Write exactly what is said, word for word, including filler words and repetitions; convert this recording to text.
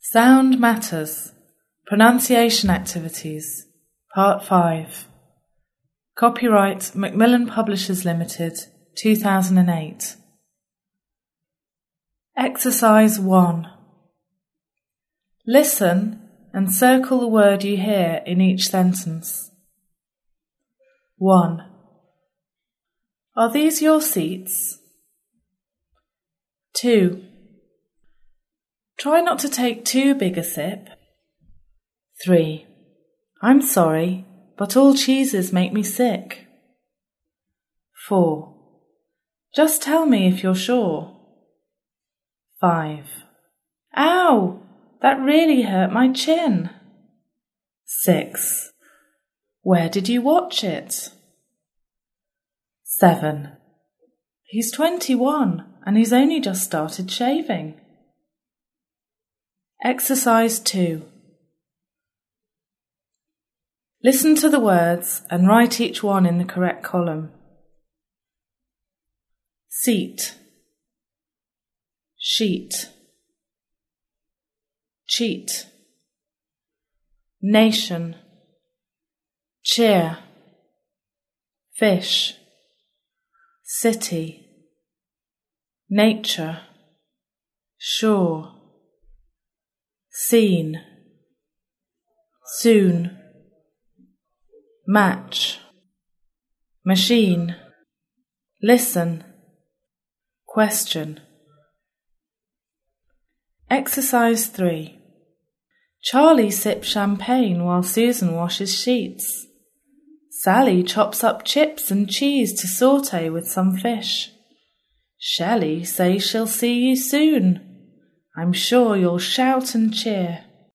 Sound Matters. Pronunciation Activities. Part five. Copyright Macmillan Publishers Limited, two thousand eight. Exercise one. Listen and circle the word you hear in each sentence. one. Are these your seats? two. Try not to take too big a sip. three. I'm sorry, but all cheeses make me sick. four. Just tell me if you're sure. five. Ow! That really hurt my chin. six. Where did you watch it? seven. He's twenty-one and he's only just started shaving. Exercise two. Listen to the words and write each one in the correct column. Seat, sheet, cheat, nation, cheer, fish, city, nature, shore, scene, soon, match, machine, listen, question. Exercise three. Charlie sips champagne while Susan washes sheets. Sally chops up chips and cheese to saute with some fish. Shelley says she'll see you soon. I'm sure you'll shout and cheer.